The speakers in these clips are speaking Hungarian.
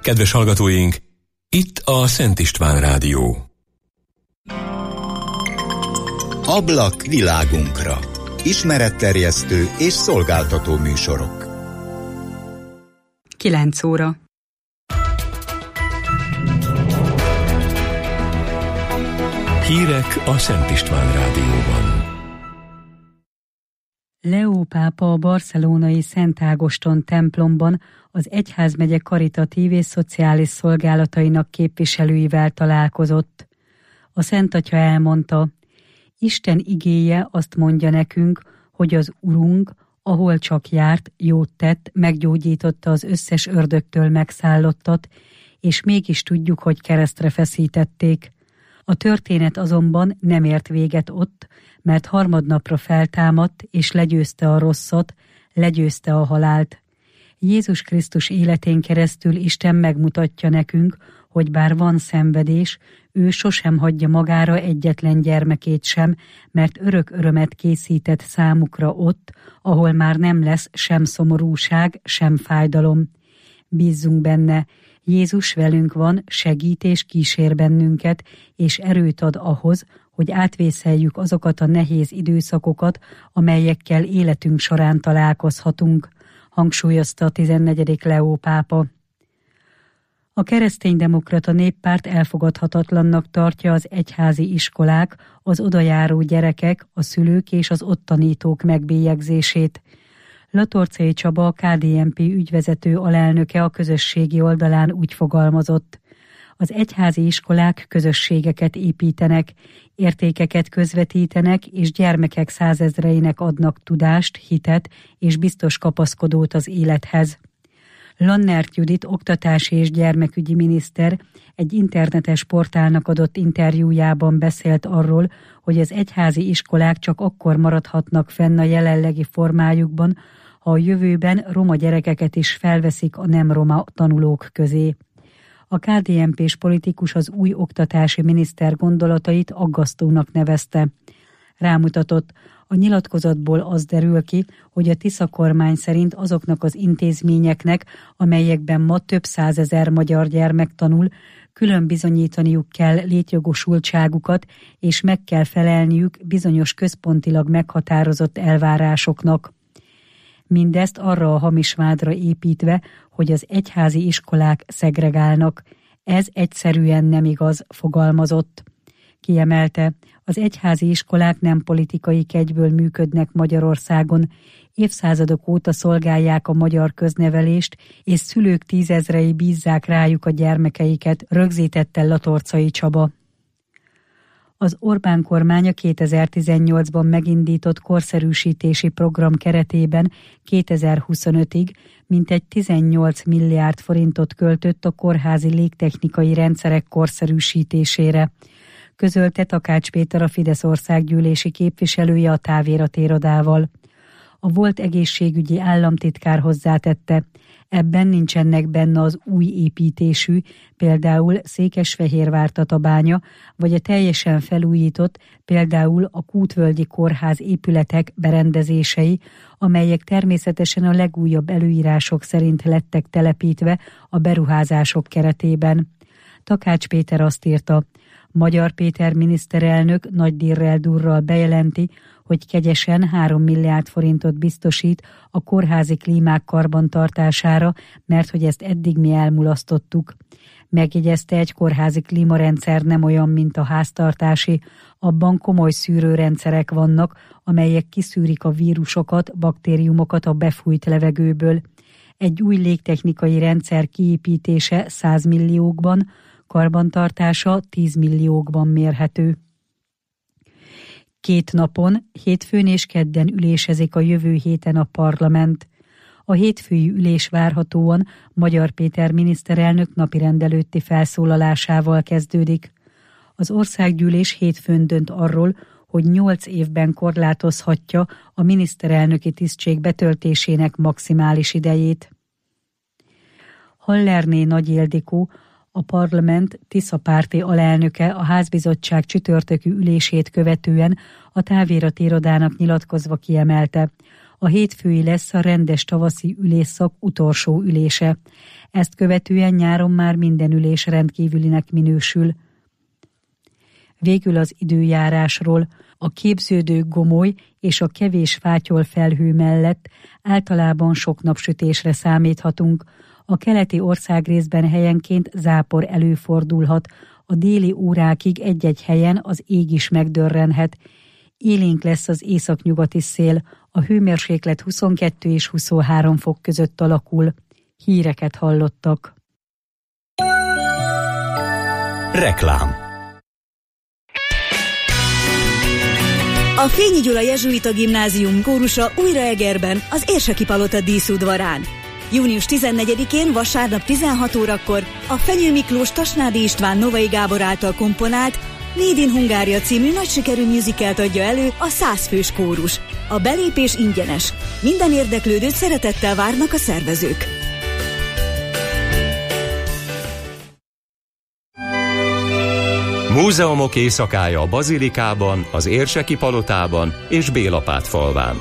Kedves hallgatóink, itt a Szent István Rádió. Ablak világunkra. Ismeretterjesztő és szolgáltató műsorok. 9 óra. Hírek a Szent István Rádióban. Leó pápa a barcelonai Szent Ágoston templomban az egyházmegye karitatív és szociális szolgálatainak képviselőivel találkozott. A Szent Atya elmondta, Isten igéje azt mondja nekünk, hogy az Urunk, ahol csak járt, jót tett, meggyógyította az összes ördögtől megszállottat, és mégis tudjuk, hogy keresztre feszítették. A történet azonban nem ért véget ott, mert harmadnapra feltámadt, és legyőzte a rosszat, legyőzte a halált. Jézus Krisztus életén keresztül Isten megmutatja nekünk, hogy bár van szenvedés, ő sosem hagyja magára egyetlen gyermekét sem, mert örök örömet készített számukra ott, ahol már nem lesz sem szomorúság, sem fájdalom. Bízzunk benne, Jézus velünk van, segít és kísér bennünket, és erőt ad ahhoz, hogy átvészeljük azokat a nehéz időszakokat, amelyekkel életünk során találkozhatunk, hangsúlyozta a 14. Leó pápa. A Kereszténydemokrata Néppárt elfogadhatatlannak tartja az egyházi iskolák, az odajáró gyerekek, a szülők és az ott tanítók megbélyegzését. Latorcai Csaba, a KDNP ügyvezető alelnöke a közösségi oldalán úgy fogalmazott. Az egyházi iskolák közösségeket építenek, értékeket közvetítenek, és gyermekek százezreinek adnak tudást, hitet és biztos kapaszkodót az élethez. Lannert Judit oktatási és gyermekügyi miniszter egy internetes portálnak adott interjújában beszélt arról, hogy az egyházi iskolák csak akkor maradhatnak fenn a jelenlegi formájukban, ha a jövőben roma gyerekeket is felveszik a nem roma tanulók közé. A KDNP-s politikus az új oktatási miniszter gondolatait aggasztónak nevezte. Rámutatott, a nyilatkozatból az derül ki, hogy a Tisza kormány szerint azoknak az intézményeknek, amelyekben ma több százezer magyar gyermek tanul, külön bizonyítaniuk kell létjogosultságukat, és meg kell felelniük bizonyos központilag meghatározott elvárásoknak. Mindezt arra a hamis vádra építve, hogy az egyházi iskolák szegregálnak. Ez egyszerűen nem igaz, fogalmazott. Kiemelte, az egyházi iskolák nem politikai kegyből működnek Magyarországon, évszázadok óta szolgálják a magyar köznevelést, és szülők tízezrei bízzák rájuk a gyermekeiket, rögzítette Latorcai Csaba. Az Orbán kormánya 2018-ban megindított korszerűsítési program keretében 2025-ig mintegy 18 milliárd forintot költött a kórházi légtechnikai rendszerek korszerűsítésére, közölte Takács Péter, a Fidesz országgyűlési képviselője a Távirat irodával. A volt egészségügyi államtitkár hozzátette, ebben nincsenek benne az új építésű, például Székesfehérvár-Tatabánya, vagy a teljesen felújított, például a Kútvölgyi Kórház épületek berendezései, amelyek természetesen a legújabb előírások szerint lettek telepítve a beruházások keretében. Takács Péter azt írta, Magyar Péter miniszterelnök nagy dirrel durral bejelenti, hogy kegyesen 3 milliárd forintot biztosít a kórházi klímák karbantartására, mert hogy ezt eddig mi elmulasztottuk. Megjegyezte, egy kórházi klímarendszer nem olyan, mint a háztartási, abban komoly szűrőrendszerek vannak, amelyek kiszűrik a vírusokat, baktériumokat a befújt levegőből. Egy új légtechnikai rendszer kiépítése 100 milliókban, karbantartása 10 milliókban mérhető. 2 napon, hétfőn és kedden ülésezik a jövő héten a parlament. A hétfői ülés várhatóan Magyar Péter miniszterelnök napirendelőtti felszólalásával kezdődik. Az országgyűlés hétfőn dönt arról, hogy 8 évben korlátozhatja a miniszterelnöki tisztség betöltésének maximális idejét. Hallerné Nagy Ildikó, a parlament Tisza párti alelnöke a házbizottság csütörtökű ülését követően a Távirat irodának nyilatkozva kiemelte, A hétfői lesz a rendes tavaszi ülésszak utolsó ülése. Ezt követően nyáron már minden ülés rendkívülinek minősül. Végül az időjárásról. A képződő gomoly és a kevés fátyol felhő mellett általában sok napsütésre számíthatunk. A keleti országrészben helyenként zápor előfordulhat, a déli órákig egy-egy helyen az ég is megdörrenhet. Élénk lesz az északnyugati szél, a hőmérséklet 22 és 23 fok között alakul. Híreket hallottak. Reklám. A Fényi Gyula Jezsuita Gimnázium kórusa újra Egerben, az Érseki Palota díszudvarán. Június 14-én vasárnap 16 órakor a Fenyő Miklós Tasnádi István Novai Gábor által komponált Made in Hungária című nagy sikerű musicalt adja elő a 100 fős kórus. A belépés ingyenes. Minden érdeklődőt szeretettel várnak a szervezők. Múzeumok éjszakája a Bazilikában, az Érseki Palotában és Bélapát falván.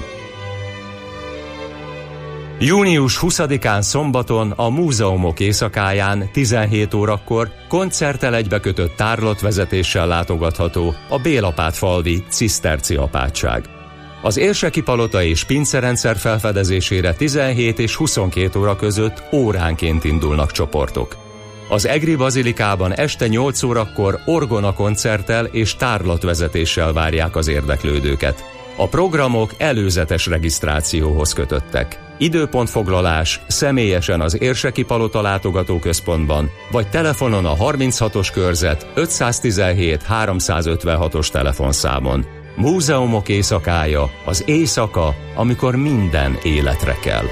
Június 20-án szombaton a Múzeumok éjszakáján 17 órakor koncerttel egybekötött tárlatvezetéssel látogatható a Bélapát-falvi ciszterci apátság. Az Érseki Palota és pincerendszer felfedezésére 17 és 22 óra között óránként indulnak csoportok. Az Egri Bazilikában este 8 órakor orgona koncerttel és tárlatvezetéssel várják az érdeklődőket. A programok előzetes regisztrációhoz kötöttek. Időpontfoglalás személyesen az Érseki Palota látogatóközpontban, vagy telefonon a 36-os körzet 517 356-os telefonszámon. Múzeumok éjszakája, az éjszaka, amikor minden életre kell.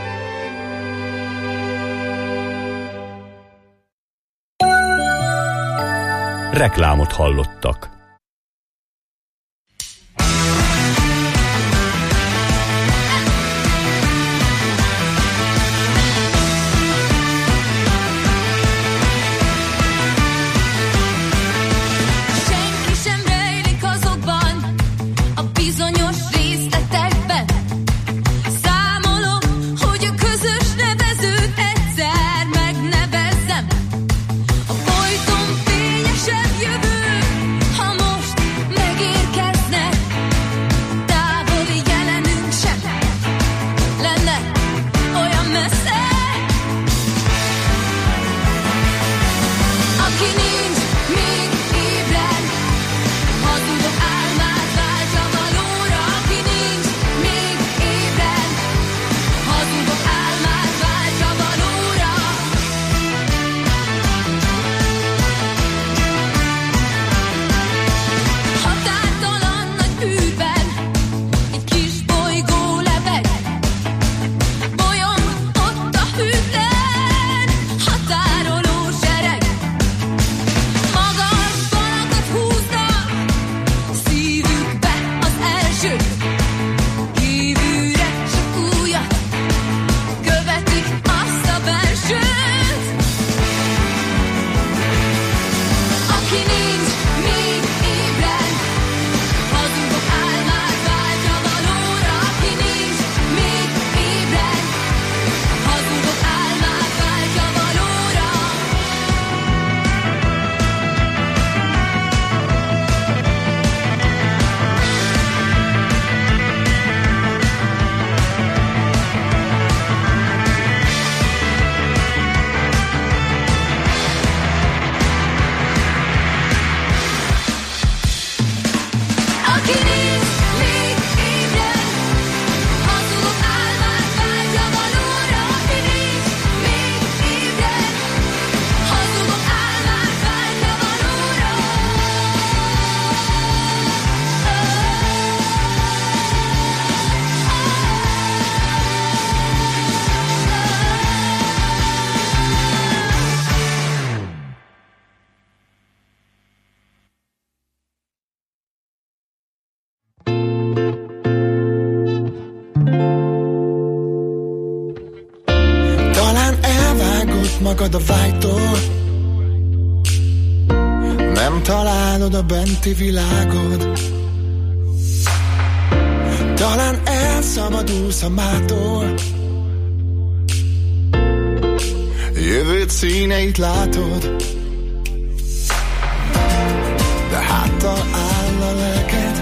Reklámot hallottak. Magad a vágytól, nem találod a benti világod. Talán elszabadulsz a mától, jövőt színeit látod, de háttal áll a lelked,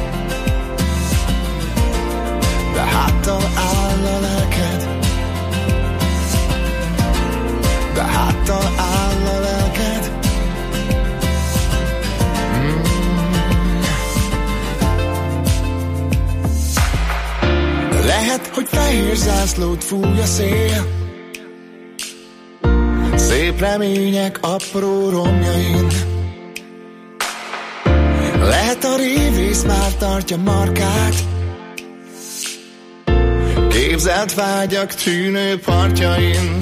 de háttal áll a lelked, de háttal áll a lelked. Lehet, hogy fehér zászlót fúj a szél, szép remények apró romjain. Lehet a révész már tartja markát, képzelt vágyak tűnő partjain.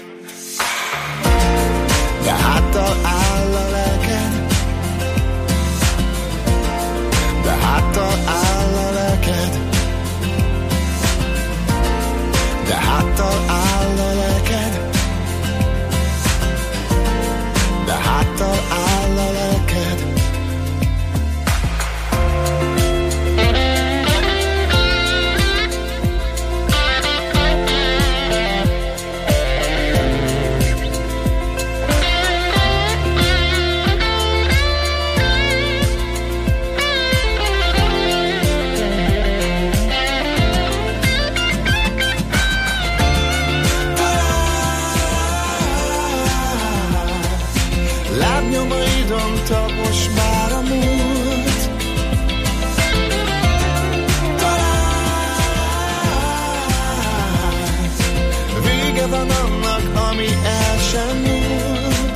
De háttal áll a lelked, de háttal áll a lelked, de háttal áll a lelked, de háttal áll a lelked. Tapos már a múlt, talán vége van annak, ami el sem múlt.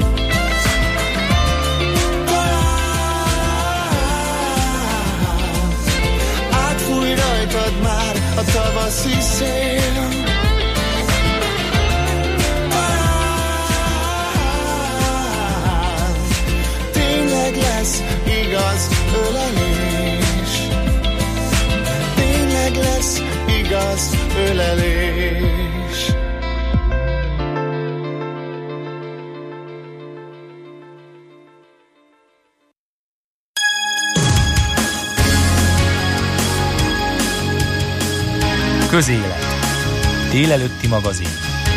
Talán átfúj rajtad már a tavaszi szél. Igaz ölelés, tényleg lesz igaz ölelés. Közélet. Délelőtti magazin.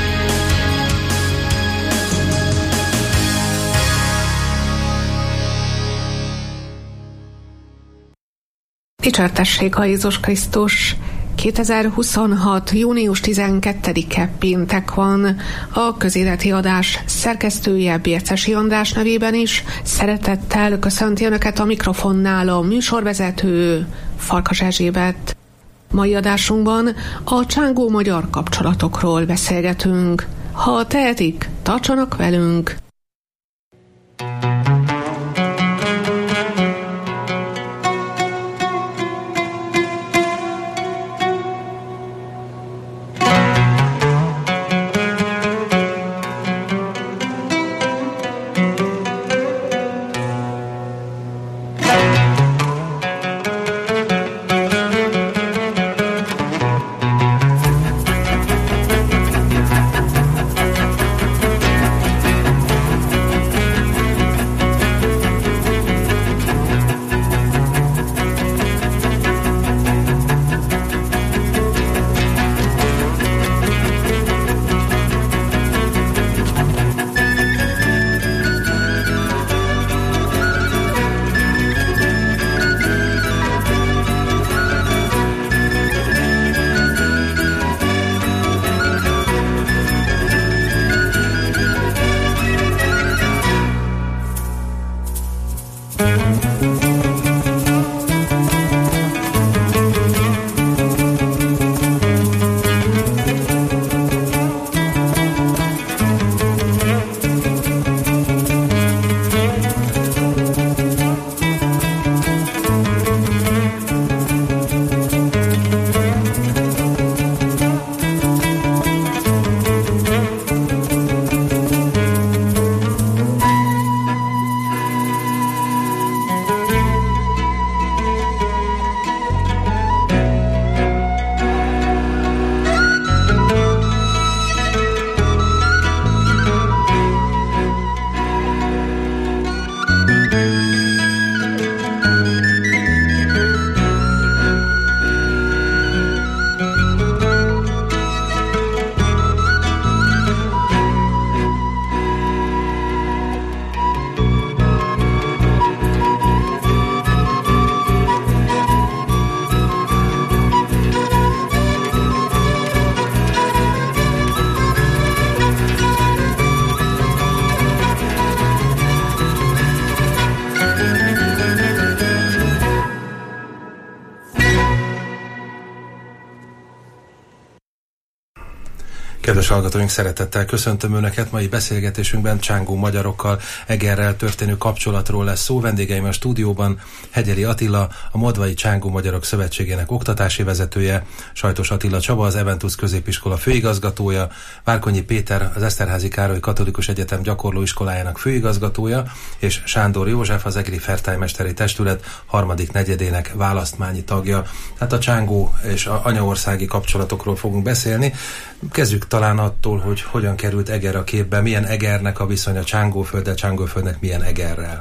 Dicsértessék a Jézus Krisztus! 2026. június 12-e péntek van. A közéleti adás szerkesztője Bércesi András nevében is szeretettel köszönti Önöket a mikrofonnál a műsorvezető Farkas Erzsébet. Mai adásunkban a csángó-magyar kapcsolatokról beszélgetünk. Ha tehetik, tartsanak velünk! Kedves hallgatóink, szeretettel köszöntöm Önöket. Mai beszélgetésünkben csángó magyarokkal, Egerrel történő kapcsolatról lesz szó. Vendégeim a stúdióban Hegyeli Attila, a Moldvai Csángó Magyarok Szövetségének oktatási vezetője, Sajtos Attila Csaba, az Eventus középiskola főigazgatója, Várkonyi Péter, az Eszterházy Károly Katolikus Egyetem gyakorlóiskolájának főigazgatója, és Sándor József, az Egri Fertájmesteri Testület harmadik negyedének választmányi tagja. Tehát a csángó és a anyaországi kapcsolatokról fogunk beszélni. Kezdjük talán attól, hogy hogyan került Eger a képbe, milyen Egernek a viszonya Csángófölddel, Csángóföldnek milyen Egerrel?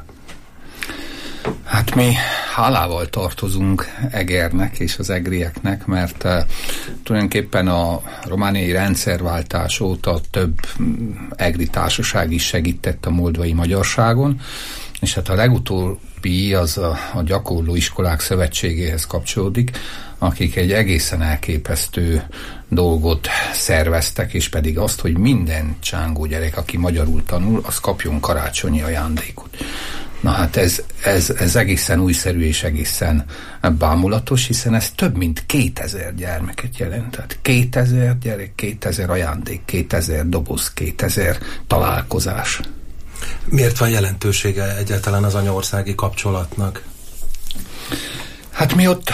Hát mi hálával tartozunk Egernek és az egrieknek, mert tulajdonképpen a romániai rendszerváltás óta több egri társaság is segített a moldvai magyarságon, és hát a legutóbbi az a Gyakorlóiskolák Szövetségéhez kapcsolódik, akik egy egészen elképesztő dolgot szerveztek, és pedig azt, hogy minden csángó gyerek, aki magyarul tanul, az kapjon karácsonyi ajándékot. Na hát ez egészen újszerű és egészen bámulatos, hiszen ez több mint 2000 gyermeket jelent. Tehát 2000 gyerek, 2000 ajándék, 2000 doboz, 2000 találkozás. Miért van jelentősége egyáltalán az anyaországi kapcsolatnak? Hát mi ott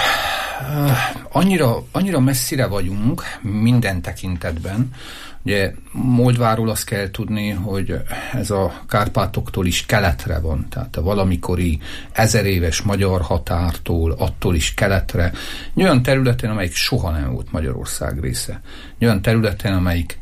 annyira messzire vagyunk minden tekintetben. Ugye Moldváról azt kell tudni, hogy ez a Kárpátoktól is keletre van, tehát a valamikori 1000 éves magyar határtól attól is keletre, egy olyan területen, amelyik soha nem volt Magyarország része. Egy olyan területen, amelyik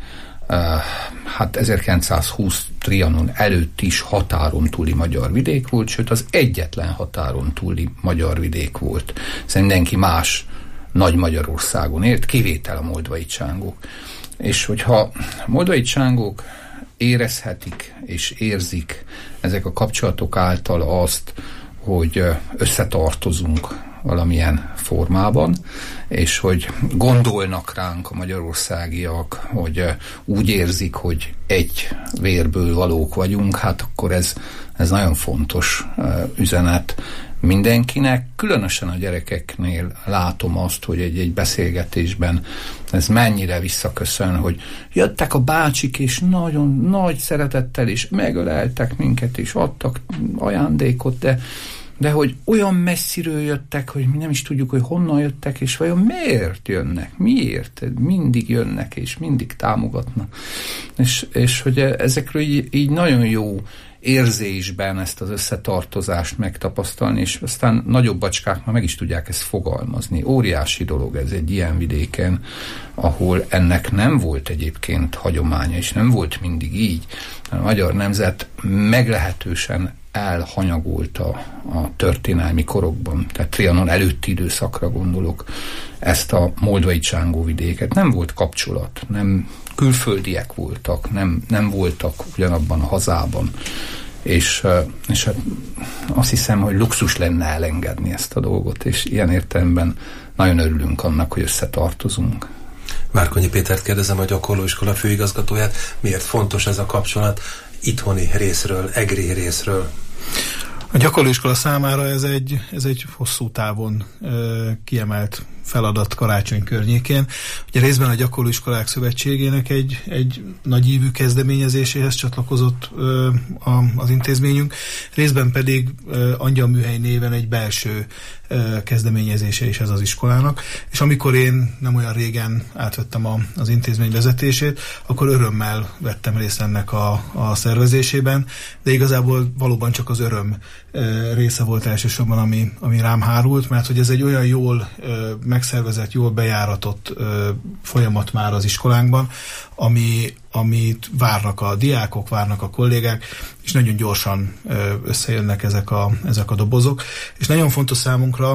hát 1920 Trianon előtt is határon túli magyar vidék volt, sőt az egyetlen határon túli magyar vidék volt. Szóval mindenki más Nagy Magyarországon élt, kivétel a moldvai csángók. És hogyha moldvai csángók érezhetik és érzik ezek a kapcsolatok által azt, hogy összetartozunk valamilyen formában, és hogy gondolnak ránk a magyarországiak, hogy úgy érzik, hogy egy vérből valók vagyunk, hát akkor ez nagyon fontos üzenet mindenkinek, különösen a gyerekeknél látom azt, hogy egy beszélgetésben ez mennyire visszaköszön, hogy jöttek a bácsik, és nagyon nagy szeretettel is megöleltek minket, és adtak ajándékot, de hogy olyan messziről jöttek, hogy mi nem is tudjuk, hogy honnan jöttek, és vajon miért jönnek, miért mindig jönnek, és mindig támogatnak. És hogy ezekről így nagyon jó érzésben ezt az összetartozást megtapasztalni, és aztán nagyobb bacskák már meg is tudják ezt fogalmazni. Óriási dolog ez egy ilyen vidéken, ahol ennek nem volt egyébként hagyománya, és nem volt mindig így. A magyar nemzet meglehetősen elhanyagolta a történelmi korokban, tehát Trianon előtti időszakra gondolok, ezt a moldvai csángóvidéket. Nem volt kapcsolat, nem külföldiek voltak, nem voltak ugyanabban a hazában, és hát azt hiszem, hogy luxus lenne elengedni ezt a dolgot, és ilyen értelemben nagyon örülünk annak, hogy összetartozunk. Várkonyi Pétert kérdezem, a gyakorlóiskola főigazgatóját, miért fontos ez a kapcsolat itthoni részről, egri részről? A gyakorlóiskola számára ez egy hosszú távon kiemelt feladat karácsony környékén. Ugye részben a Gyakorlóiskolák Szövetségének egy nagyívű kezdeményezéséhez csatlakozott az intézményünk, részben pedig Angyalműhely néven egy belső kezdeményezése is ez az iskolának, és amikor én nem olyan régen átvettem az intézmény vezetését, akkor örömmel vettem részt ennek a szervezésében, de igazából valóban csak az öröm része volt elsősorban, ami rám hárult, mert hogy ez egy olyan jól megszervezett, jól bejáratott folyamat már az iskolánkban, amit várnak a diákok, várnak a kollégák, és nagyon gyorsan összejönnek ezek a dobozok. És nagyon fontos számunkra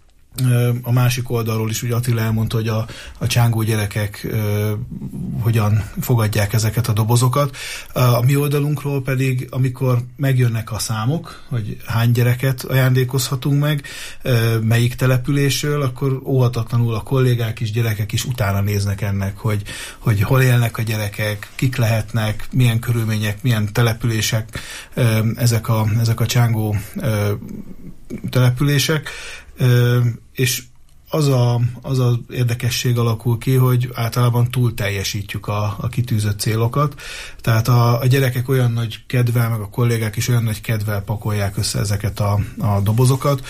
a másik oldalról is, ugye Attila elmondta, hogy a csángó gyerekek hogyan fogadják ezeket a dobozokat. A mi oldalunkról pedig, amikor megjönnek a számok, hogy hány gyereket ajándékozhatunk meg, melyik településről, akkor óhatatlanul a kollégák is, gyerekek is utána néznek ennek, hogy hol élnek a gyerekek, kik lehetnek, milyen körülmények, milyen települések ezek a csángó települések, és az a érdekesség alakul ki, hogy általában túl teljesítjük a kitűzött célokat. Tehát a gyerekek olyan nagy kedvel, meg a kollégák is olyan nagy kedvel pakolják össze ezeket a dobozokat,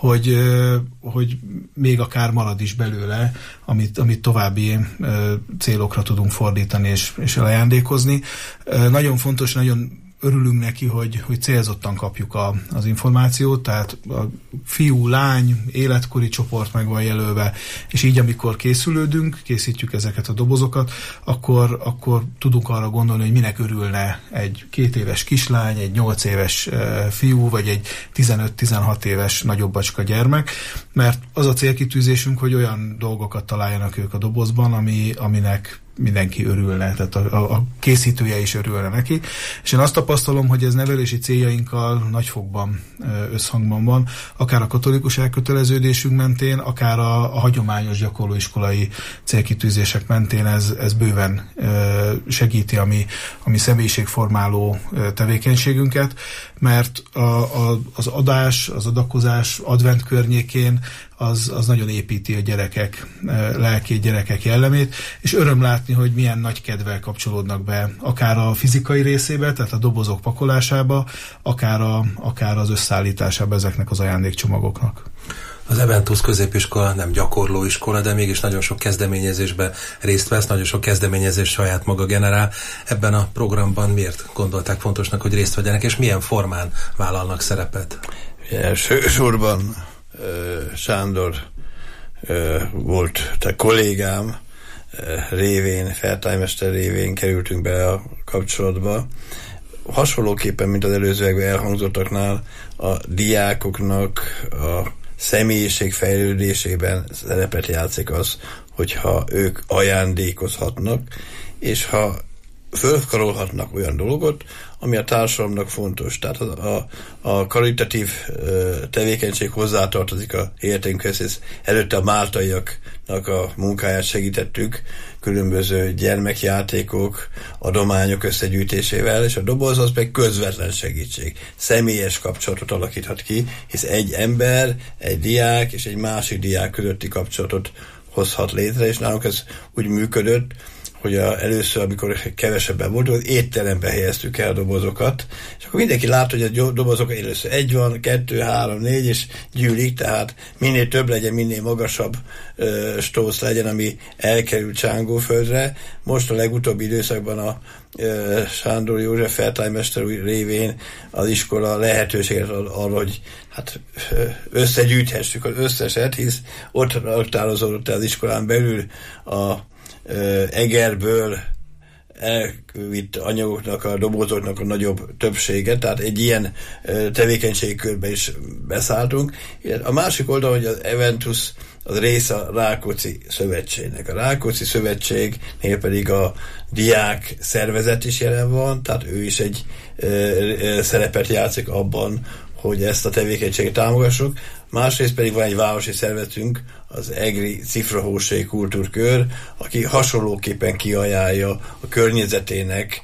hogy még akár marad is belőle, amit további célokra tudunk fordítani és elajándékozni. Nagyon fontos, nagyon örülünk neki, hogy célzottan kapjuk az információt, tehát a fiú, lány, életkori csoport meg van jelölve, és így amikor készítjük ezeket a dobozokat, akkor tudunk arra gondolni, hogy minek örülne egy 2 éves kislány, egy 8 éves fiú, vagy egy 15-16 éves nagyobbacska gyermek, mert az a célkitűzésünk, hogy olyan dolgokat találjanak ők a dobozban, aminek mindenki örülne, tehát a készítője is örülne neki. És én azt tapasztalom, hogy ez nevelési céljainkkal nagyfokban összhangban van, akár a katolikus elköteleződésünk mentén, akár a hagyományos gyakorlóiskolai célkitűzések mentén ez bőven segíti a mi személyiségformáló tevékenységünket, mert az adás, az adakozás advent környékén az nagyon építi a gyerekek lelkét, gyerekek jellemét, és öröm látni, hogy milyen nagy kedvel kapcsolódnak be, akár a fizikai részébe, tehát a dobozok pakolásába, akár az összeállításába ezeknek az ajándékcsomagoknak. Az Eventus középiskola nem gyakorlóiskola, de mégis nagyon sok kezdeményezésben részt vesz, nagyon sok kezdeményezés saját maga generál. Ebben a programban miért gondolták fontosnak, hogy részt vegyenek, és milyen formán vállalnak szerepet? Elsősorban Sándor volt te kollégám révén, feltájmester révén kerültünk be a kapcsolatba. Hasonlóképpen, mint az előzőekben elhangzottaknál, a diákoknak a személyiség fejlődésében szerepet játszik az, hogyha ők ajándékozhatnak, és ha fölkarolhatnak olyan dolgot, ami a társadalomnak fontos. Tehát a karitatív tevékenység hozzátartozik a értékünkhez. Előtte a máltaiaknak a munkáját segítettük, különböző gyermekjátékok, adományok összegyűjtésével, és a doboz az meg közvetlen segítség. Személyes kapcsolatot alakíthat ki, hisz egy ember, egy diák és egy másik diák közötti kapcsolatot hozhat létre, és nálunk ez úgy működött, hogy először, amikor kevesebben voltunk, az étterembe helyeztük el a dobozokat, és akkor mindenki látta, hogy a dobozok először 1 van, 2, 3, 4, és gyűlik, tehát minél több legyen, minél magasabb stósz legyen, ami elkerül Csángóföldre. Most a legutóbbi időszakban a Sándor József feltájmester révén az iskola lehetőséget ad arra, hogy hát összegyűjthessük az összeset, hisz ott raktározódott az iskolán belül a Egerből elvitt anyagoknak, a dobozoknak a nagyobb többsége, tehát egy ilyen tevékenységkörbe is beszálltunk. A másik oldal, hogy az Eventus az része a Rákóczi Szövetségnek. A Rákóczi Szövetségnél pedig a diák szervezet is jelen van, tehát ő is egy szerepet játszik abban, hogy ezt a tevékenységet támogassuk. Másrészt pedig van egy városi szervezetünk, az Egri Cifrahósei Kultúrkör, aki hasonlóképpen kiajánlja a környezetének,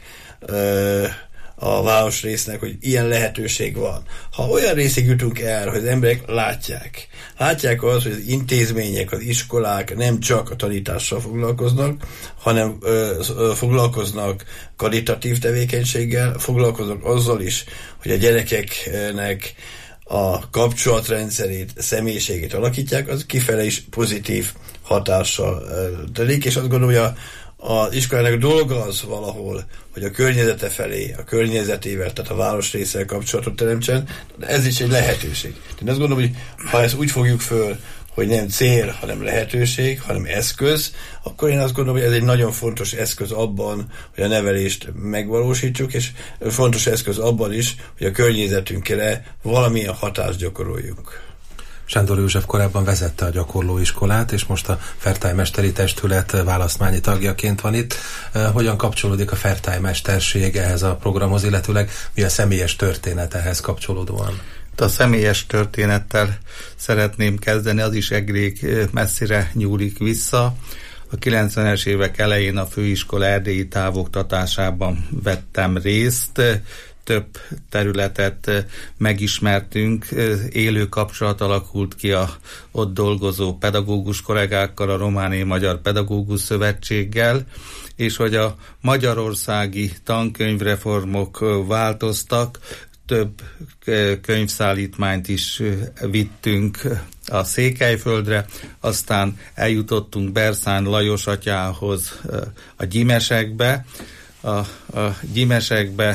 a városrésznek, hogy ilyen lehetőség van. Ha olyan részig jutunk el, hogy az emberek látják azt, hogy az intézmények, az iskolák nem csak a tanítással foglalkoznak, hanem foglalkoznak karitatív tevékenységgel, foglalkoznak azzal is, hogy a gyerekeknek a kapcsolatrendszerét, személyiségét alakítják, az kifele is pozitív hatással telik, és azt gondolom, hogy az iskolának dolga az valahol, hogy a környezete felé, a környezetével, tehát a városrészsel kapcsolatot teremtsen, de ez is egy lehetőség. Én azt gondolom, hogy ha ezt úgy fogjuk föl, hogy nem cél, hanem lehetőség, hanem eszköz, akkor én azt gondolom, hogy ez egy nagyon fontos eszköz abban, hogy a nevelést megvalósítsuk, és fontos eszköz abban is, hogy a környezetünkre valamilyen hatást gyakoroljunk. Sándor József korábban vezette a gyakorlóiskolát, és most a Fertájmesteri Testület választmányi tagjaként van itt. Hogyan kapcsolódik a fertájmesterség ehhez a programhoz, illetőleg mi a személyes történet ehhez kapcsolódóan? A személyes történettel szeretném kezdeni, az is egrék messzire nyúlik vissza. A 90-es évek elején a főiskola erdélyi távoktatásában vettem részt. több területet megismertünk, élő kapcsolat alakult ki a ott dolgozó pedagógus kollégákkal, a Romániai Magyar Pedagógus Szövetséggel, és hogy a magyarországi tankönyvreformok változtak, több könyvszállítmányt is vittünk a Székelyföldre, aztán eljutottunk Bersán Lajos atyához a Gyimesekbe. A Gyimesekbe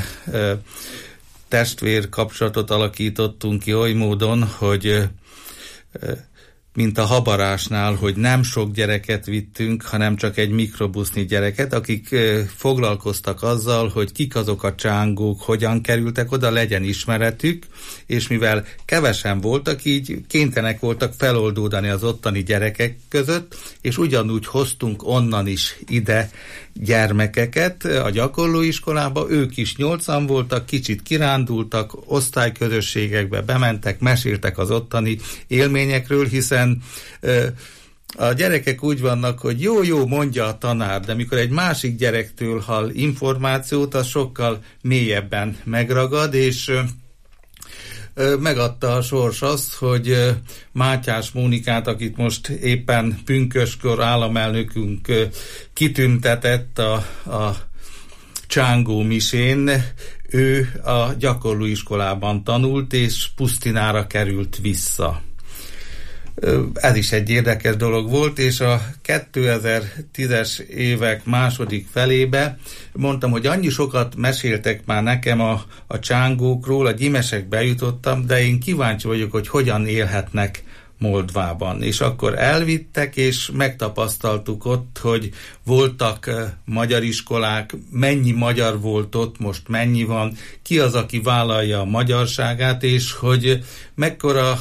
testvér kapcsolatot alakítottunk ki oly módon, hogy mint a Habarásnál, hogy nem sok gyereket vittünk, hanem csak egy mikrobusznyi gyereket, akik foglalkoztak azzal, hogy kik azok a csángók, hogyan kerültek oda, legyen ismeretük, és mivel kevesen voltak, így kénytelenek voltak feloldódani az ottani gyerekek között, és ugyanúgy hoztunk onnan is ide gyermekeket a gyakorlóiskolába, ők is 8-an voltak, kicsit kirándultak, osztályközösségekbe bementek, meséltek az ottani élményekről, hiszen a gyerekek úgy vannak, hogy jó, mondja a tanár, de mikor egy másik gyerektől hall információt, az sokkal mélyebben megragad, és megadta a sors azt, hogy Mátyás Mónikát, akit most éppen pünköskor államelnökünk kitüntetett a Csángó misén, ő a gyakorlóiskolában tanult, és Pusztinára került vissza. Ez is egy érdekes dolog volt, és a 2010-es évek második felébe mondtam, hogy annyi sokat meséltek már nekem a csángókról, a Gyimesekbe jutottam, de én kíváncsi vagyok, hogy hogyan élhetnek Moldvában. És akkor elvittek, és megtapasztaltuk ott, hogy voltak magyar iskolák, mennyi magyar volt ott, most mennyi van, ki az, aki vállalja a magyarságát, és hogy mekkora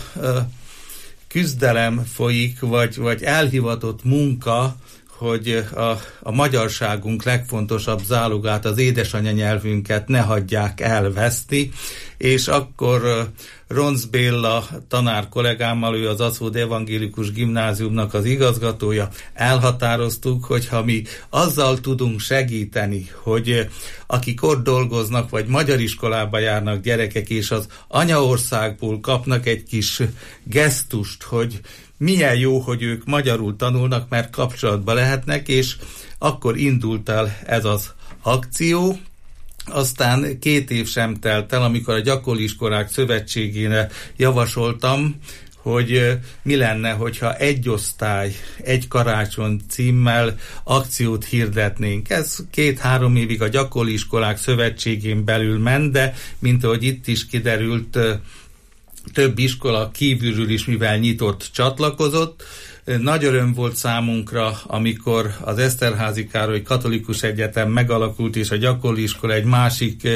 küzdelem folyik, vagy elhivatott munka, hogy a magyarságunk legfontosabb zálogát, az édesanyanyelvünket ne hagyják elveszti, és akkor Ronc Béla tanár kollégámmal, ő az Aszód Evangélikus Gimnáziumnak az igazgatója, elhatároztuk, hogy ha mi azzal tudunk segíteni, hogy akik ott dolgoznak, vagy magyar iskolába járnak gyerekek, és az anyaországból kapnak egy kis gesztust, hogy milyen jó, hogy ők magyarul tanulnak, mert kapcsolatba lehetnek, és akkor indult el ez az akció. Aztán 2 év sem telt el, amikor a Gyakorlóiskolák Szövetségének javasoltam, hogy mi lenne, hogyha egy osztály, egy karácsony címmel akciót hirdetnénk. Ez 2-3 évig a Gyakorlóiskolák Szövetségén belül ment, de mint ahogy itt is kiderült, több iskola kívülről is, mivel nyitott, csatlakozott. Nagy öröm volt számunkra, amikor az Eszterházy Károly Katolikus Egyetem megalakult, és a gyakorlóiskola egy másik,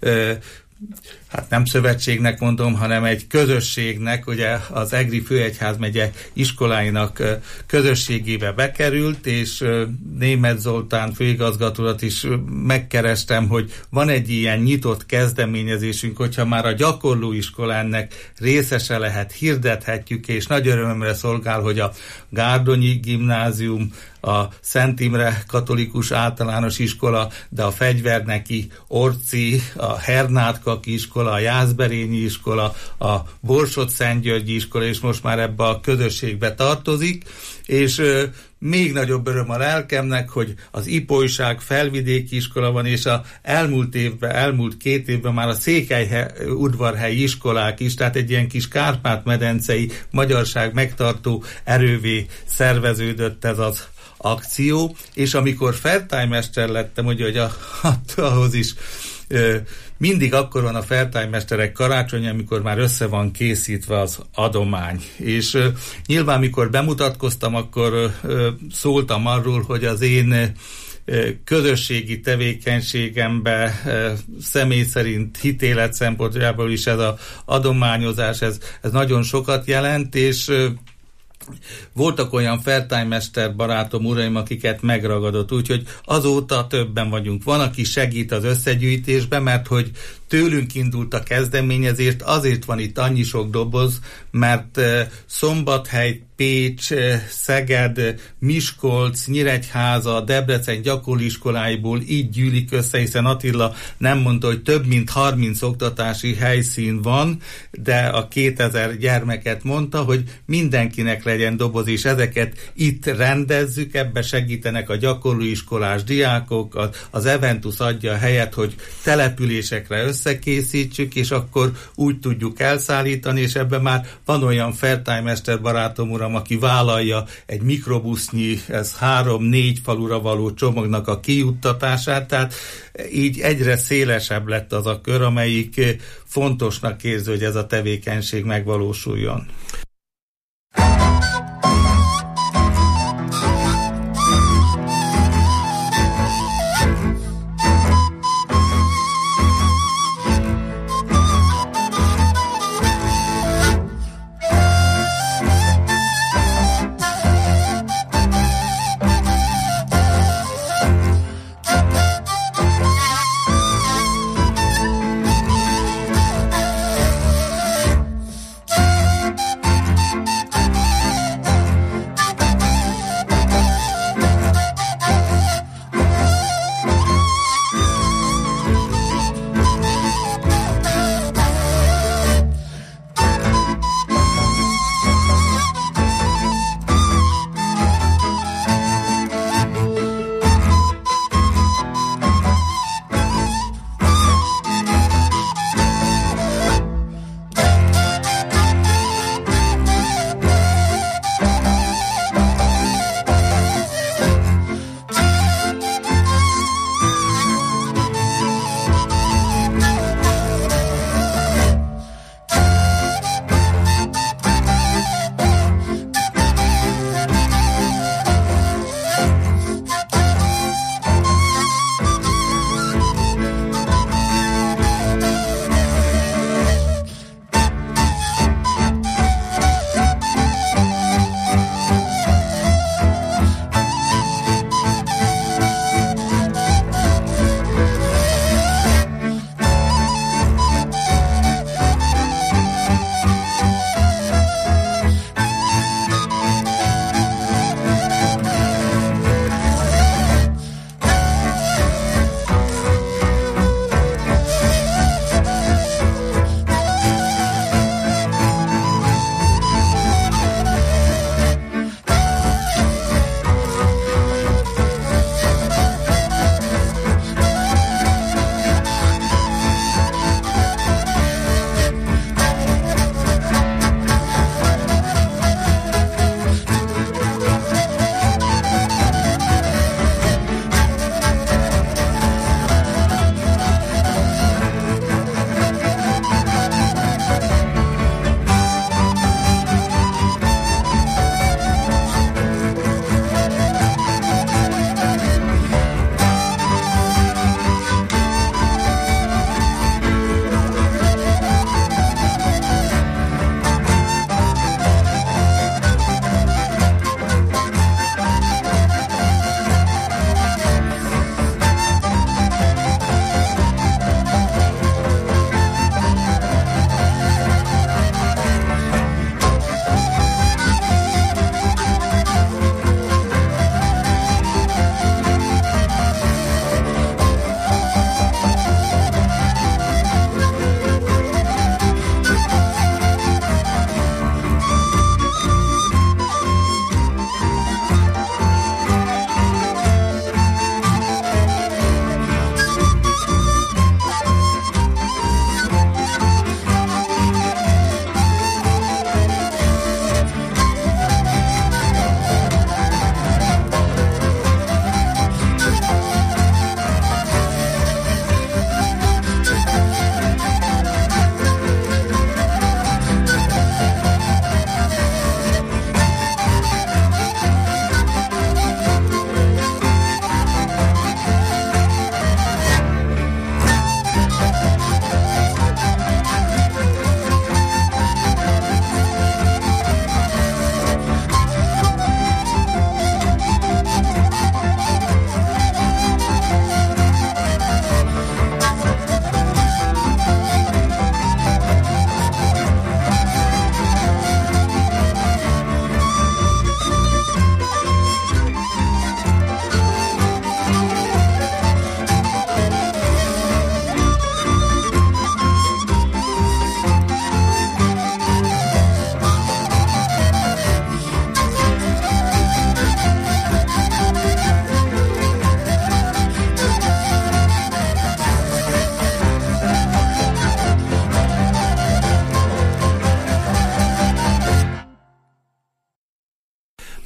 hát nem szövetségnek mondom, hanem egy közösségnek, ugye az Egri Főegyházmegye iskoláinak közösségébe bekerült, és Németh Zoltán főigazgatót is megkerestem, hogy van egy ilyen nyitott kezdeményezésünk, hogyha már a gyakorlóiskola ennek részese lehet, hirdethetjük, és nagy örömömre szolgál, hogy a Gárdonyi Gimnázium, a Szent Imre Katolikus Általános Iskola, de a Fegyverneki, Orci, a Hernátkaki Iskola, a Jászberényi Iskola, a Borsod-Szentgyörgyi Iskola, és most már ebbe a közösségbe tartozik, és még nagyobb öröm a lelkemnek, hogy az Ipolyság Felvidéki Iskola van, és elmúlt 2 évben már a Székelyudvarhelyi iskolák is, tehát egy ilyen kis Kárpát-medencei magyarság megtartó erővé szerveződött ez az akció, és amikor feltájmester lettem, ugye, hogy ahhoz is mindig akkor van a feltájmesterek karácsonya, amikor már össze van készítve az adomány. És nyilván, amikor bemutatkoztam, akkor szóltam arról, hogy az én közösségi tevékenységemben személy szerint hitélet szempontjából is ez az adományozás, ez nagyon sokat jelent, és voltak olyan fertájmester barátom, uraim, akiket megragadott, úgyhogy azóta többen vagyunk. Van, aki segít az összegyűjtésben, mert hogy tőlünk indult a kezdeményezést, azért van itt annyi sok doboz, mert Szombathely, Pécs, Szeged, Miskolc, Nyíregyháza, Debrecen gyakorlóiskoláiból így gyűlik össze, hiszen Attila nem mondta, hogy több mint 30 oktatási helyszín van, de a 2000 gyermeket mondta, hogy mindenkinek legyen doboz, és ezeket itt rendezzük, ebbe segítenek a gyakorlóiskolás diákok, az Eventus adja a helyet, hogy településekre összekészítsük, és akkor úgy tudjuk elszállítani, és ebben már van olyan fertájmester barátom, uram, aki vállalja egy mikrobusznyi, ez 3-4 falura való csomagnak a kijuttatását, tehát így egyre szélesebb lett az a kör, amelyik fontosnak érzi, hogy ez a tevékenység megvalósuljon.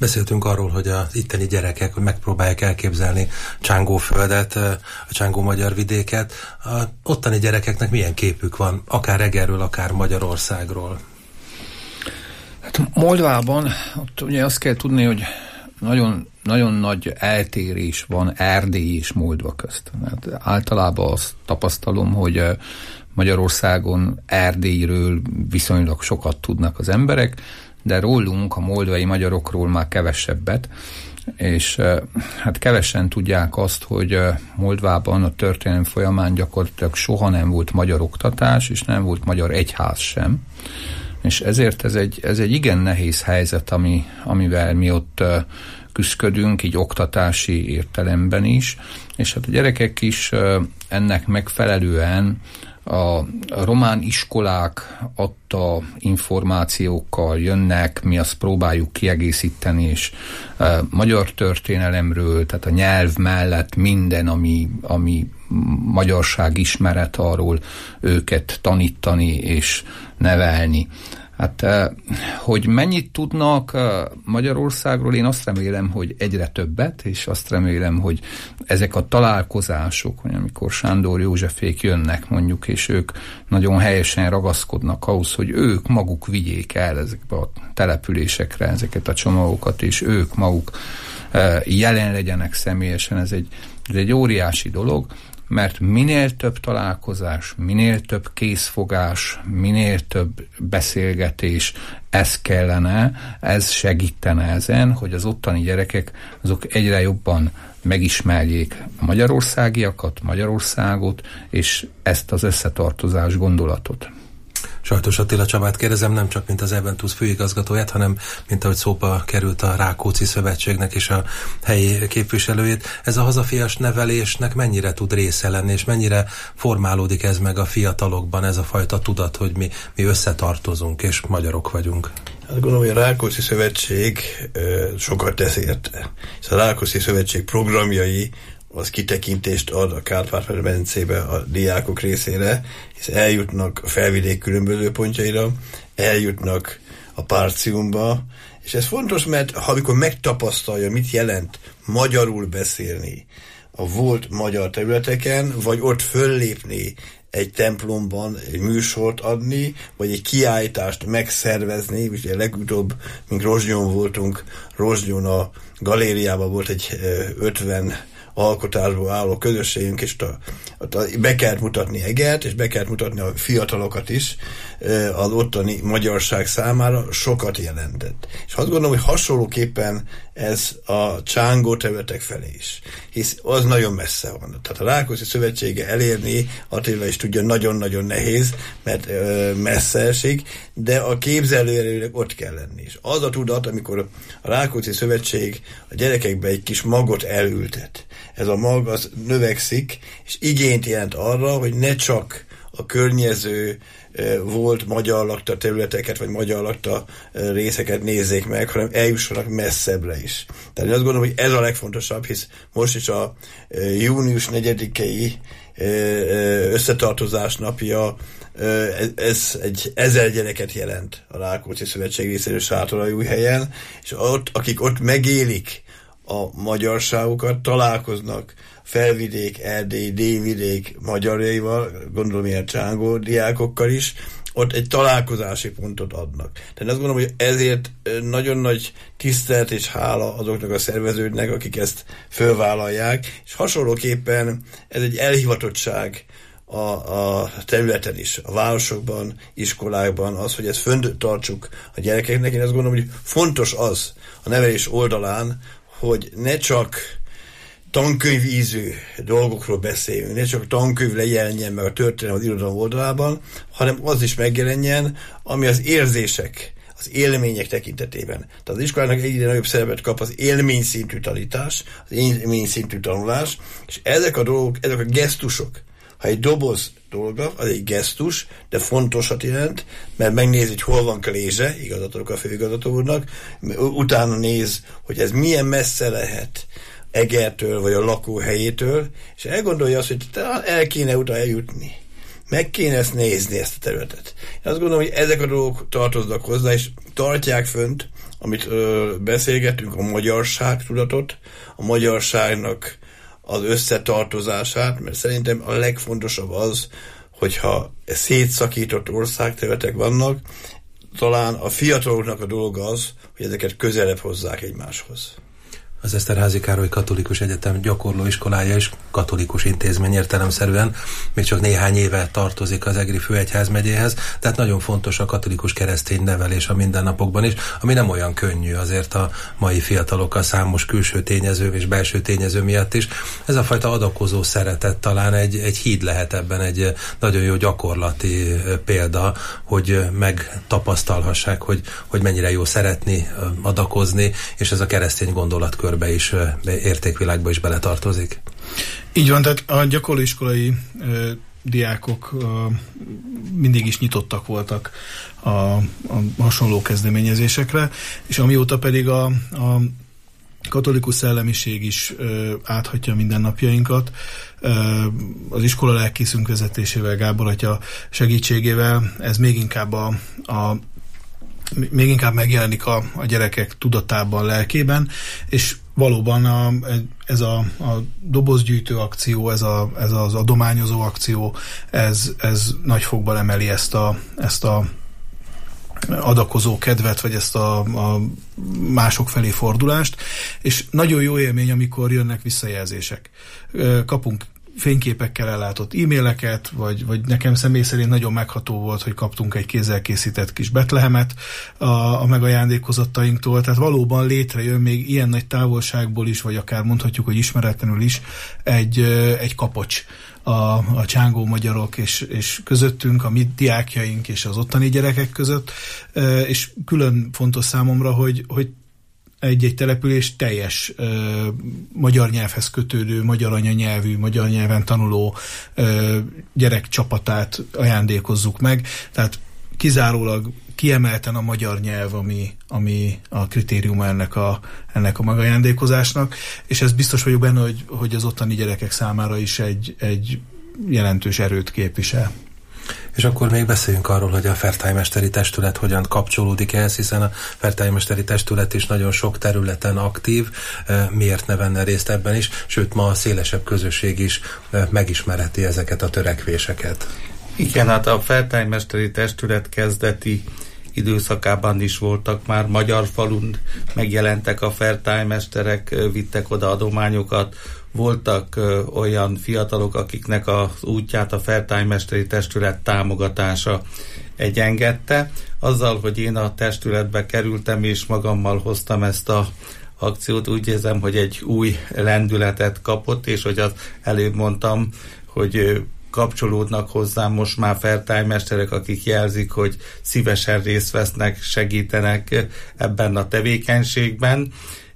Beszéltünk arról, hogy az itteni gyerekek megpróbálják elképzelni Csángóföldet, a Csángó magyar vidéket. A ottani gyerekeknek milyen képük van, akár Egerről, akár Magyarországról? Hát Moldvában ott ugye azt kell tudni, hogy nagyon, nagyon nagy eltérés van Erdély és Moldva közt. Hát általában azt tapasztalom, hogy Magyarországon Erdélyről viszonylag sokat tudnak az emberek, de rólunk, a moldvai magyarokról már kevesebbet, és hát kevesen tudják azt, hogy Moldvában a történelem folyamán gyakorlatilag soha nem volt magyar oktatás, és nem volt magyar egyház sem. És ezért ez egy igen nehéz helyzet, amivel mi ott küszködünk, így oktatási értelemben is, és hát a gyerekek is ennek megfelelően a román iskolák adta információkkal jönnek, mi azt próbáljuk kiegészíteni, és magyar történelemről, tehát a nyelv mellett minden, ami magyarság ismeret, arról őket tanítani és nevelni. Hát, hogy mennyit tudnak Magyarországról, én azt remélem, hogy egyre többet, és azt remélem, hogy ezek a találkozások, amikor Sándor Józsefék jönnek mondjuk, és ők nagyon helyesen ragaszkodnak ahhoz, hogy ők maguk vigyék el ezekbe a településekre ezeket a csomagokat, és ők maguk jelen legyenek személyesen, ez egy óriási dolog, mert minél több találkozás, minél több készfogás, minél több beszélgetés, ez kellene, ez segítene ezen, hogy az ottani gyerekek azok egyre jobban megismerjék a magyarországiakat, Magyarországot, és ezt az összetartozás gondolatot. Sajtos Attila Csabát kérdezem, nem csak mint az Eventus főigazgatóját, hanem mint ahogy szóba került a Rákóczi Szövetségnek és a helyi képviselőjét. Ez a hazafias nevelésnek mennyire tud része lenni, és mennyire formálódik ez meg a fiatalokban, ez a fajta tudat, hogy mi összetartozunk és magyarok vagyunk? Hát gondolom, hogy a Rákóczi Szövetség sokat tesz érte. A Rákóczi Szövetség programjai az kitekintést ad a Kárpát-medencébe a diákok részére, hisz eljutnak a felvidék különböző pontjaira, eljutnak a Párciumba, és ez fontos, mert amikor megtapasztalja, mit jelent magyarul beszélni a volt magyar területeken, vagy ott föllépni egy templomban, egy műsort adni, vagy egy kiállítást megszervezni, ugye legutóbb, mint Rozsnyon voltunk, Rozsnyon a galériában volt egy 50 alkotásból álló közösségünk, és be kellett mutatni Egert, és be kellett mutatni a fiatalokat is, az ottani magyarság számára sokat jelentett. És azt gondolom, hogy hasonlóképpen ez a Csángó területek felé is. Hisz az nagyon messze van. Tehát a Rákóczi Szövetsége elérni, Attila is tudja, nagyon-nagyon nehéz, mert messze esik, de a képzelőerőnek ott kell lenni. És az a tudat, amikor a Rákóczi Szövetség a gyerekekbe egy kis magot elültet, ez a mag az növekszik, és igényt jelent arra, hogy ne csak a környező volt magyar lakta területeket, vagy magyar lakta részeket nézzék meg, hanem eljussanak messzebbre is. Tehát én azt gondolom, hogy ez a legfontosabb, hisz most is a június 4-i összetartozás napja, ez egy 1000 gyereket jelent a Rákóczi Szövetség részéről Sátoralújhelyen, és ott, akik ott megélik a magyarságukat, találkoznak Felvidék, Erdély, Délvidék magyarjaival, gondolom ilyen Csángó diákokkal is, ott egy találkozási pontot adnak. Tehát azt gondolom, hogy ezért nagyon nagy tisztelet és hála azoknak a szerveződnek, akik ezt fölvállalják, és hasonlóképpen ez egy elhivatottság a területen is, a városokban, iskolákban, az, hogy ezt fönt tartsuk a gyerekeknek. Én azt gondolom, hogy fontos az a nevelés oldalán, hogy ne csak tankönyvízű dolgokról beszéljünk, ne csak tankönyv lejelenjen meg a történelem az irodalom oldalában, hanem az is megjelenjen, ami az érzések, az élmények tekintetében. Tehát az iskolának egyre nagyobb szerepet kap az élményszintű tanítás, az élményszintű tanulás, és ezek a dolgok, ezek a gesztusok, ha egy doboz dolga, az egy gesztus, de fontosat jelent, mert megnéz, hogy hol van Klézse, igazgatók a főigazgató úrnak, utána néz, hogy ez milyen messze lehet Egertől, vagy a lakóhelyétől, és elgondolja azt, hogy el kéne utána eljutni. Meg kéne ezt nézni, ezt a területet. Én azt gondolom, hogy ezek a dolgok tartoznak hozzá, és tartják fönt amit beszélgetünk, a magyarság tudatot, a magyarságnak az összetartozását, mert szerintem a legfontosabb az, hogyha szétszakított országterületek vannak, talán a fiataloknak a dolga az, hogy ezeket közelebb hozzák egymáshoz. Az Eszterházy Károly Katolikus Egyetem gyakorlóiskolája is katolikus intézmény értelemszerűen, még csak néhány éve tartozik az Egri Főegyházmegyéhez, tehát nagyon fontos a katolikus keresztény nevelés a mindennapokban is, ami nem olyan könnyű azért a mai fiatalokkal számos külső tényező és belső tényező miatt is. Ez a fajta adakozó szeretet talán egy híd lehet ebben, egy nagyon jó gyakorlati példa, hogy megtapasztalhassák, hogy mennyire jó szeretni, adakozni, és ez a keresztény gondolatkör is, értékvilágba is beletartozik. Így van, tehát a gyakorlóiskolai diákok mindig is nyitottak voltak a hasonló kezdeményezésekre, és amióta pedig a katolikus szellemiség is áthatja mindennapjainkat, az iskola lelkészünk vezetésével, Gábor atya segítségével ez még inkább megjelenik a gyerekek tudatában, lelkében, és valóban ez a dobozgyűjtő akció, ez az adományozó akció, ez nagyfokban emeli ezt a adakozó kedvet, vagy ezt a mások felé fordulást, és nagyon jó élmény, amikor jönnek visszajelzések. Kapunk fényképekkel ellátott e-maileket, vagy nekem személy szerint nagyon megható volt, hogy kaptunk egy kézzel készített kis Betlehemet a megajándékozottainktól, tehát valóban létrejön még ilyen nagy távolságból is, vagy akár mondhatjuk, hogy ismeretlenül is egy kapocs a csángó magyarok és közöttünk, a mi diákjaink és az ottani gyerekek között, és külön fontos számomra, hogy egy-egy település teljes magyar nyelvhez kötődő, magyar anyanyelvű, magyar nyelven tanuló gyerekcsapatát ajándékozzuk meg. Tehát kizárólag kiemelten a magyar nyelv, ami a kritérium ennek a megajándékozásnak, és ez biztos vagyok benne, hogy az ottani gyerekek számára is egy jelentős erőt képvisel. És akkor még beszéljünk arról, hogy a Fertájmesteri Testület hogyan kapcsolódik ehhez, hiszen a Fertájmesteri Testület is nagyon sok területen aktív, miért ne venne részt ebben is, sőt ma a szélesebb közösség is megismerheti ezeket a törekvéseket. Igen, hát a Fertájmesteri Testület kezdeti időszakában is voltak már magyar falun, megjelentek a fertájmesterek, vittek oda adományokat, voltak olyan fiatalok, akiknek az útját a Fertájmesteri Testület támogatása egyengedte. Azzal, hogy én a testületbe kerültem és magammal hoztam ezt a akciót, úgy érzem, hogy egy új lendületet kapott, és hogy az előbb mondtam, hogy kapcsolódnak hozzám most már fertájmesterek, akik jelzik, hogy szívesen részt vesznek, segítenek ebben a tevékenységben.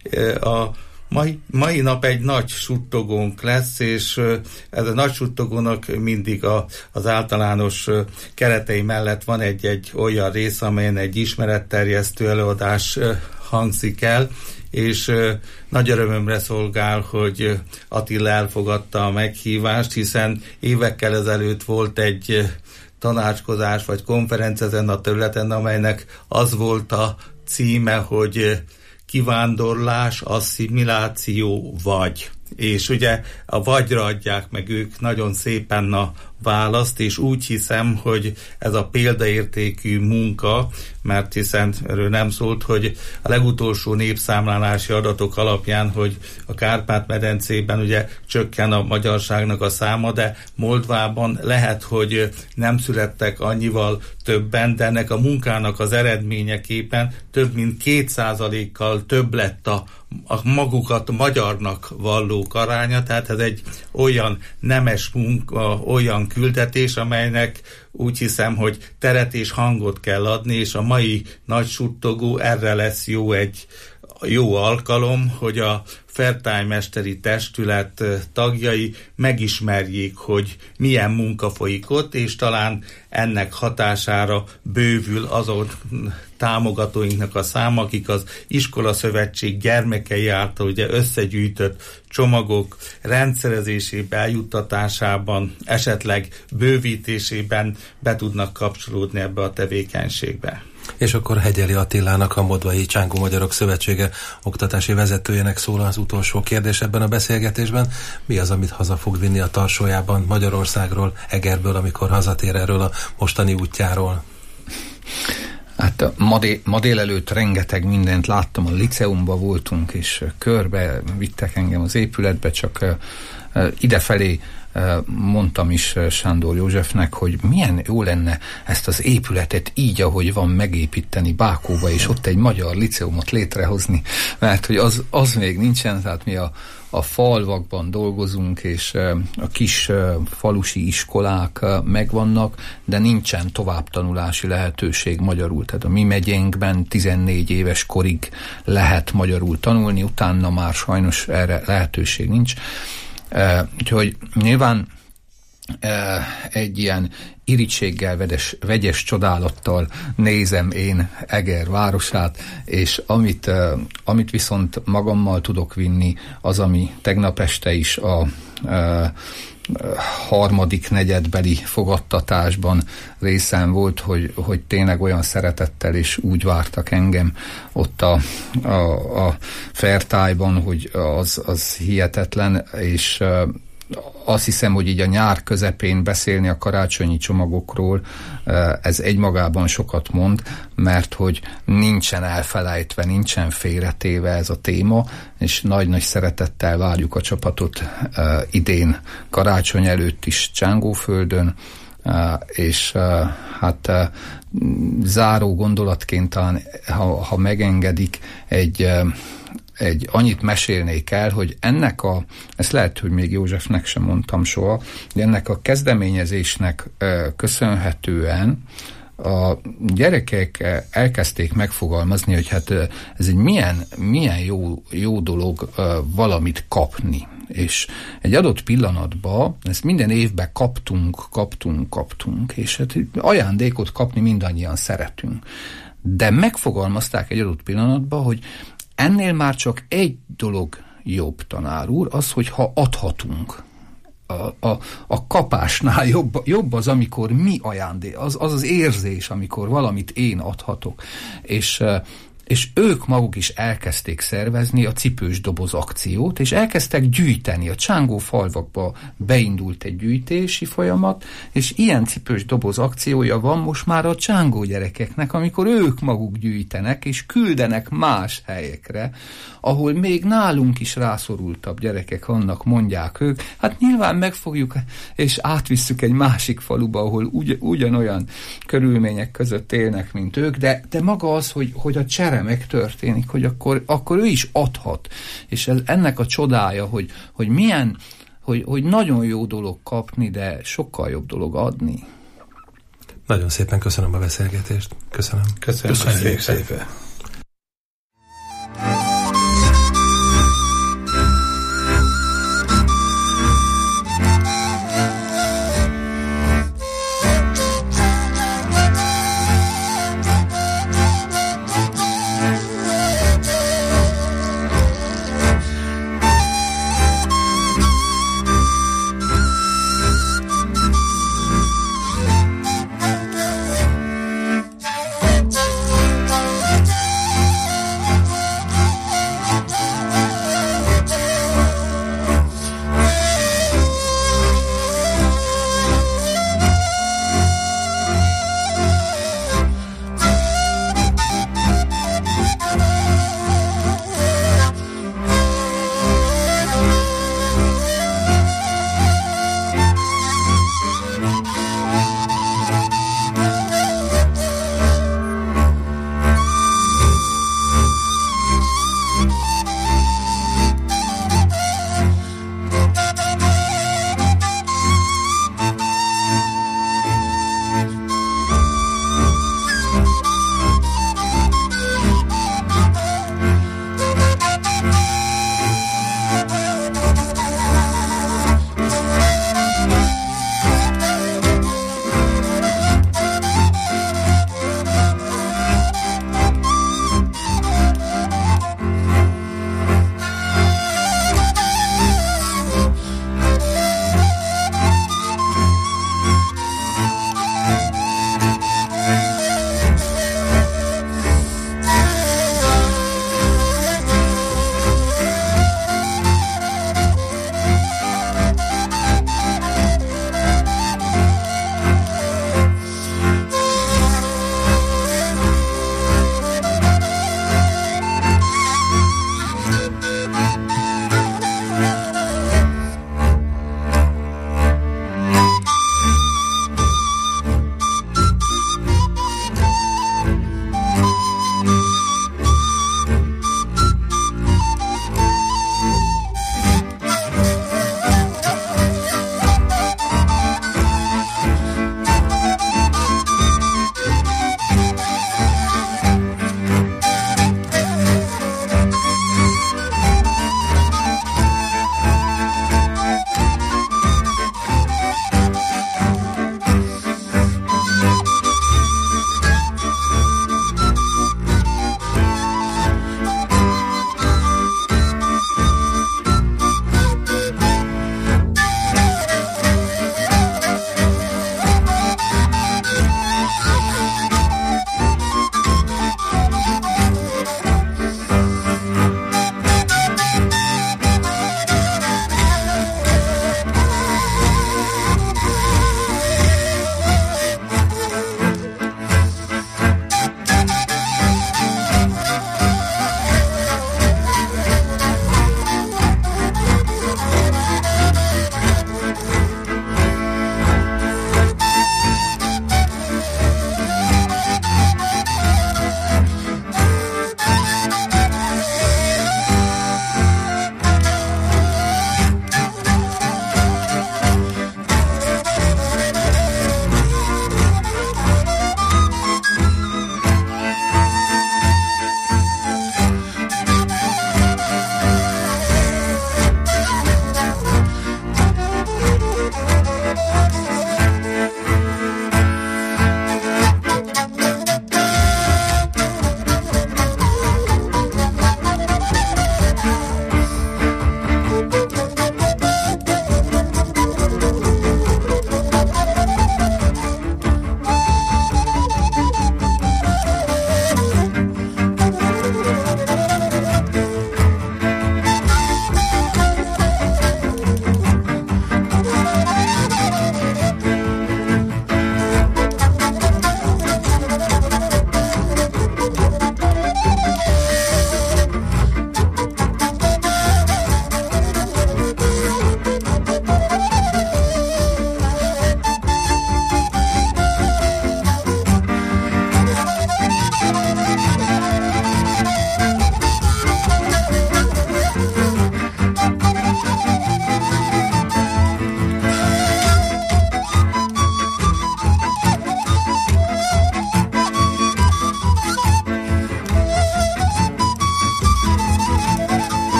A mai nap egy nagy suttogónk lesz, és ez a nagy suttogónak mindig az általános keretei mellett van egy olyan rész, amelyen egy ismeretterjesztő előadás hangzik el, és nagy örömömre szolgál, hogy Attila elfogadta a meghívást, hiszen évekkel ezelőtt volt egy tanácskozás vagy konferencia ezen a területen, amelynek az volt a címe, hogy kivándorlás, asszimiláció vagy. És ugye a vagyra adják meg ők nagyon szépen a választ, és úgy hiszem, hogy ez a példaértékű munka, mert hiszen erről nem szólt, hogy a legutolsó népszámlálási adatok alapján, hogy a Kárpát-medencében ugye csökken a magyarságnak a száma, de Moldvában lehet, hogy nem születtek annyival többen, de ennek a munkának az eredményeképpen több mint 2%-kal több lett a magukat magyarnak vallók aránya, tehát ez egy olyan nemes munka, olyan küldetés, amelynek úgy hiszem, hogy teret és hangot kell adni, és a mai nagy suttogó erre lesz egy jó alkalom, hogy a Fertájmesteri Testület tagjai megismerjék, hogy milyen munka folyik ott, és talán ennek hatására bővül azon támogatóinknak a száma, akik az Iskolaszövetség gyermekei által ugye összegyűjtött csomagok rendszerezésében, eljuttatásában, esetleg bővítésében be tudnak kapcsolódni ebbe a tevékenységbe. És akkor Hegyeli Attilának, a Modvai Csángó Magyarok Szövetsége oktatási vezetőjének szól az utolsó kérdés ebben a beszélgetésben. Mi az, amit haza fog vinni a tarsójában Magyarországról, Egerből, amikor hazatér erről a mostani útjáról? Hát ma délelőtt rengeteg mindent láttam, a liceumban voltunk, és körbe vittek engem az épületbe, csak idefelé mondtam is Sándor Józsefnek, hogy milyen jó lenne ezt az épületet így, ahogy van, megépíteni Bákóba, és ott egy magyar liceumot létrehozni, mert hogy az még nincsen, tehát mi a falvakban dolgozunk, és a kis falusi iskolák megvannak, de nincsen továbbtanulási lehetőség magyarul. Tehát a mi megyénkben 14 éves korig lehet magyarul tanulni, utána már sajnos erre lehetőség nincs. Úgyhogy nyilván egy ilyen irítséggel, vegyes csodálattal nézem én Eger városát, és amit viszont magammal tudok vinni, az, ami tegnap este is a harmadik negyedbeli fogadtatásban részem volt, hogy tényleg olyan szeretettel és úgy vártak engem ott a Fertályban, hogy az hihetetlen, és azt hiszem, hogy így a nyár közepén beszélni a karácsonyi csomagokról, ez egymagában sokat mond, mert hogy nincsen elfelejtve, nincsen félretéve ez a téma, és nagy-nagy szeretettel várjuk a csapatot idén karácsony előtt is Csángóföldön, és hát záró gondolatként talán, ha megengedik, egy annyit mesélnék el, hogy ezt lehet, hogy még Józsefnek sem mondtam soha, de ennek a kezdeményezésnek köszönhetően a gyerekek elkezdték megfogalmazni, hogy hát ez egy milyen jó dolog valamit kapni. És egy adott pillanatban, ezt minden évben kaptunk, és hát ajándékot kapni mindannyian szeretünk. De megfogalmazták egy adott pillanatban, hogy ennél már csak egy dolog jobb, tanár úr, az, hogyha adhatunk. A kapásnál jobb az, amikor mi ajándék, az érzés, amikor valamit én adhatok. És ők maguk is elkezdték szervezni a cipős doboz akciót, és elkezdtek gyűjteni. A Csángó falvakba beindult egy gyűjtési folyamat, és ilyen cipős doboz akciója van most már a Csángó gyerekeknek, amikor ők maguk gyűjtenek, és küldenek más helyekre, ahol még nálunk is rászorultabb gyerekek vannak, mondják ők. Hát nyilván megfogjuk, és átvisszük egy másik faluba, ahol ugyanolyan körülmények között élnek, mint ők, de maga az, hogy a csere megtörténik, hogy akkor ő is adhat. És ennek a csodája, hogy milyen, hogy nagyon jó dolog kapni, de sokkal jobb dolog adni. Nagyon szépen köszönöm a beszélgetést. Köszönöm szépen.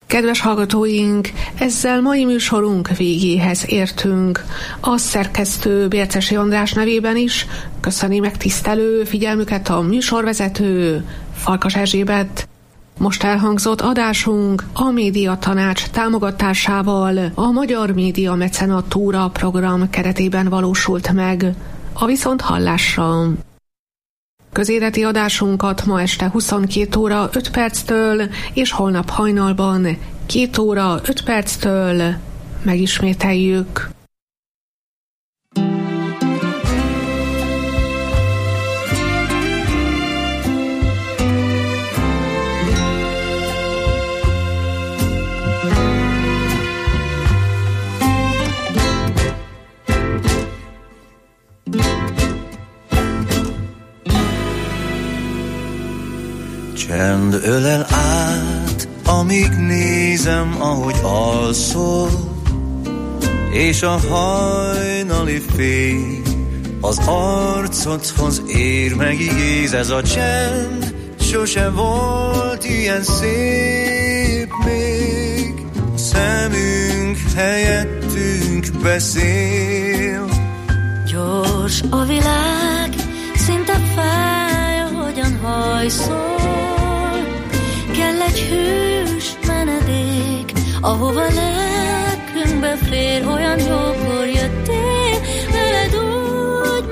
Kedves hallgatóink, ezzel mai műsorunk végéhez értünk. A szerkesztő Bércesi András nevében is köszöni megtisztelő figyelmüket a műsorvezető Farkas Erzsébet. Most elhangzott adásunk a Média Tanács támogatásával a Magyar Média Mecenatúra program keretében valósult meg. A viszonthallásra! Közéleti adásunkat ma este 22 óra 5 perctől és holnap hajnalban 2 óra 5 perctől megismételjük. Csend ölel át, amíg nézem, ahogy alszol, és a hajnali fény az arcodhoz ér, megigéz ez a csend, sose volt ilyen szép még. A szemünk helyettünk beszél. Gyors a világ, szinte fáj, ahogyan hajszol. Kell egy hűs menedék, ahova lelkünkbe fér. Olyan jókor jöttél, veled úgy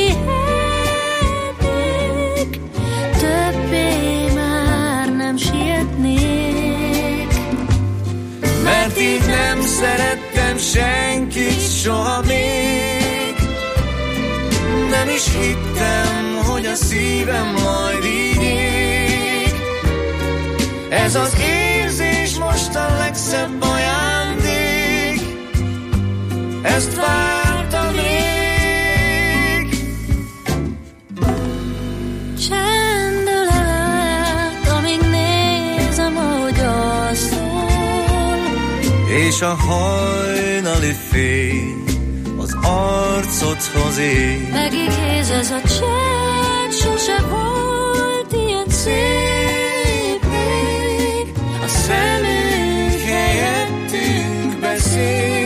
megpihennék. Többé már nem sietnék. Mert így nem szerettem senkit soha még. Nem is hittem, hogy a szívem majd így ég. Ez az érzés most a legszebb ajándék. Ezt vártam rég. Csendül át, amíg nézem, ahogy alszol. És a hajnali fény az arcodhoz ér. Megigéz ez a csend, sose volt ilyen szép még. A szemünk helyettünk beszél.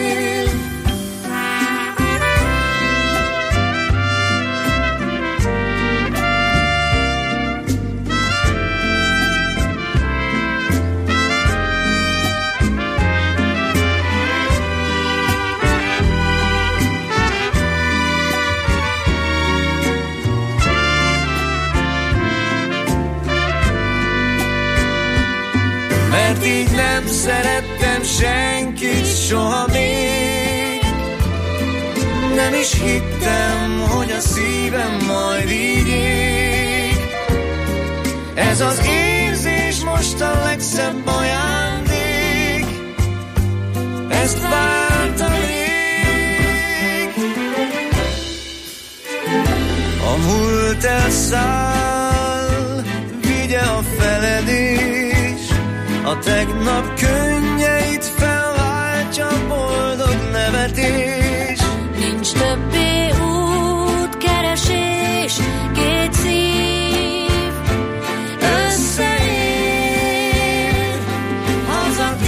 Mert így nem szerettem senkit soha még. Nem is hittem, hogy a szívem majd így ég. Ez az érzés most a legszebb ajándék. Ezt vártam rég. A múlt elszáll, vigye a feledés. A tegnap könnyeit felváltja boldog nevetés. Nincs többé útkeresés, két szív összeér, hazatért.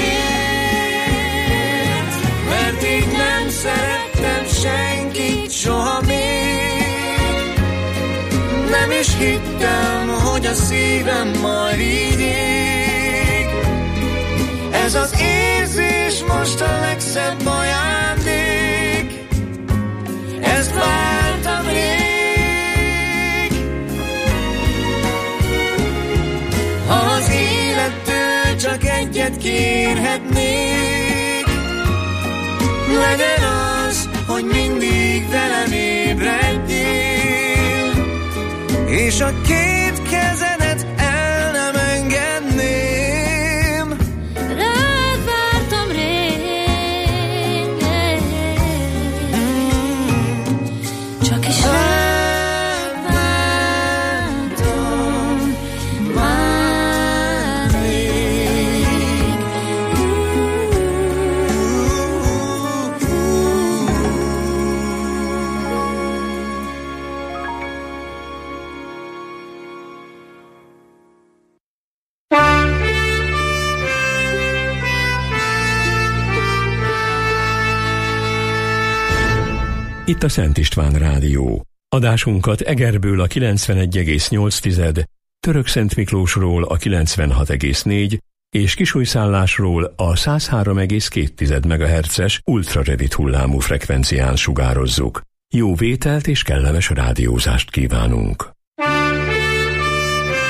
Mert így nem szerettem senkit soha még. Nem is hittem, hogy a szívem majd így ér. Ez az érzés most a legszebb ajándék. Ezt vártam rég. Ha az élettől csak egyet kérhetnék, legyen az, hogy mindig velem ébredjél, és a két kezedet el nem engedném. Itt a Szent István Rádió. Adásunkat Egerből a 91,8, Törökszentmiklósról a 96,4 és Kisújszállásról a 103,2 MHz-es ultrarövid hullámú frekvencián sugározzuk. Jó vételt és kellemes rádiózást kívánunk!